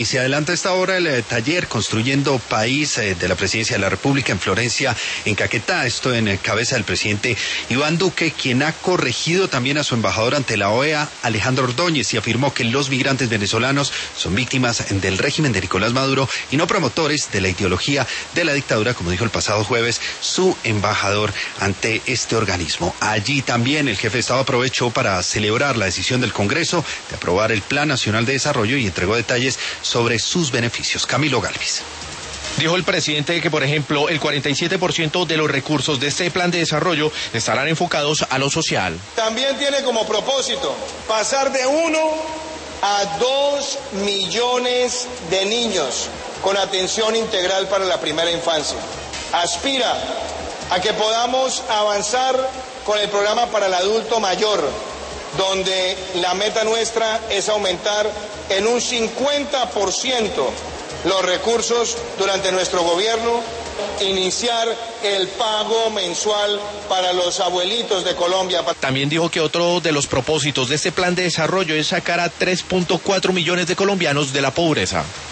Y se adelanta a esta hora el taller Construyendo País de la Presidencia de la República en Florencia, en Caquetá. Esto en cabeza del presidente Iván Duque, quien ha corregido también a su embajador ante la OEA, Alejandro Ordóñez, y afirmó que los migrantes venezolanos son víctimas del régimen de Nicolás Maduro y no promotores de la ideología de la dictadura, como dijo el pasado jueves su embajador ante este organismo. Allí también el jefe de Estado aprovechó para celebrar la decisión del Congreso de aprobar el Plan Nacional de Desarrollo y entregó detalles sobre sus beneficios. Camilo Galvis. Dijo el presidente que, por ejemplo, el 47% de los recursos de este plan de desarrollo estarán enfocados a lo social. También tiene como propósito pasar de 1 a 2 millones de niños con atención integral para la primera infancia. Aspira a que podamos avanzar con el programa para el adulto mayor, donde la meta nuestra es aumentar en un 50% los recursos durante nuestro gobierno, iniciar el pago mensual para los abuelitos de Colombia. También dijo que otro de los propósitos de este plan de desarrollo es sacar a 3.4 millones de colombianos de la pobreza.